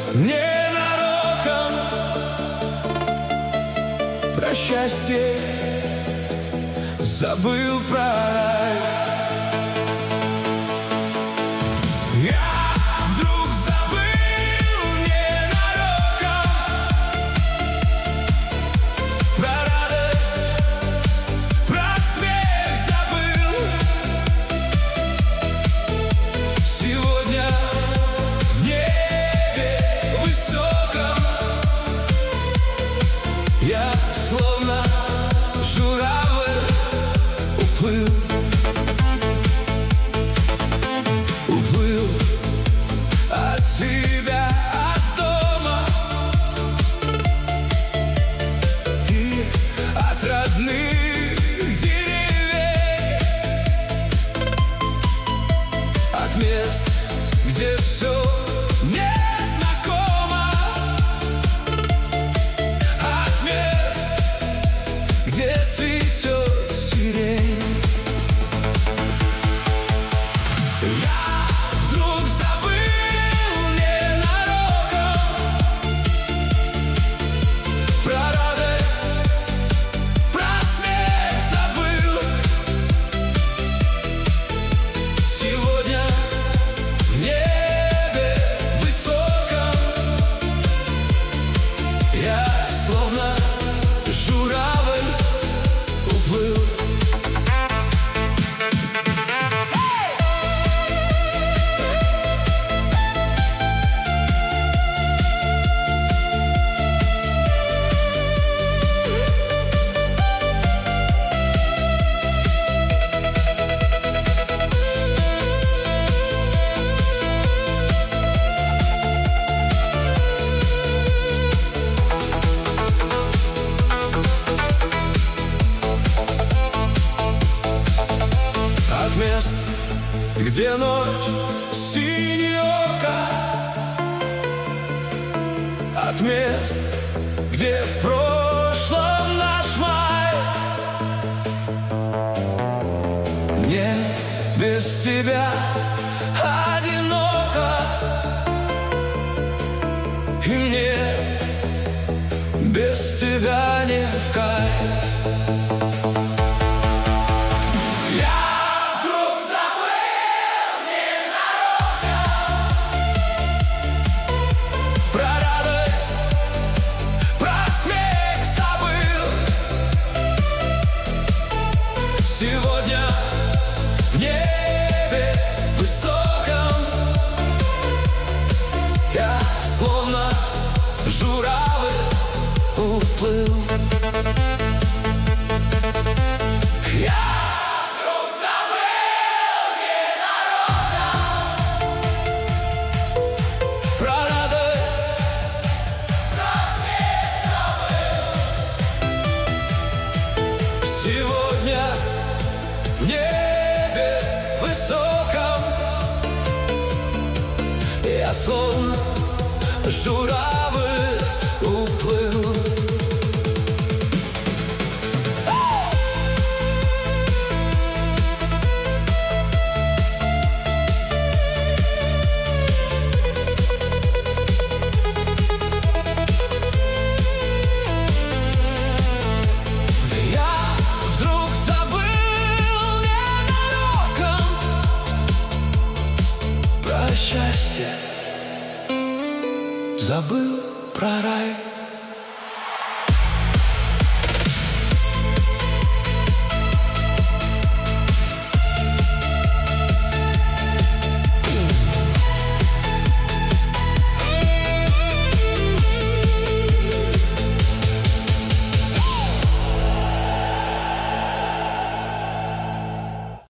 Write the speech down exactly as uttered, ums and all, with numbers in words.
ненароком про счастье, забыл про рай. Я вдруг забыл ненароком про радость, про смех забыл. Сегодня в небе высоком я словно журавль уплыл, уплыл от тебя, от дома и от родных деревень, от мест, где все незнакомо, от мест, где цветет сирень. Я вдруг забыл ненароком про радость, про смех забыл. Сегодня в небе высоком я словно журавль уплыл. От мест, где ночь синеока, от мест, где в прошлом наш май. Мне без тебя одиноко, и мне без тебя не в кайф. Сегодня в небе высоком я словно журавль уплыл. Я вдруг забыл ненароком про радость, про смех забыл. Сегодня в небе высоком я словно журавль уплыл. Счастье, забыл про рай.